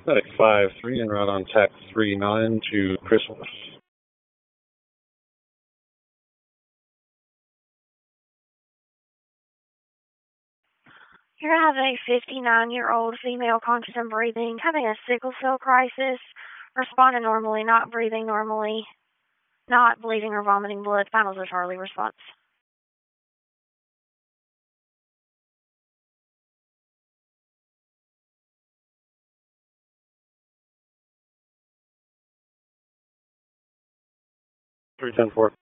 Medic 5-3 en route on TAC 39 to Chrysalis. You're going to have a 59-year-old female conscious and breathing, having a sickle cell crisis, responding normally, not breathing normally, not bleeding or vomiting blood. Finals of Charlie response. Three ten four.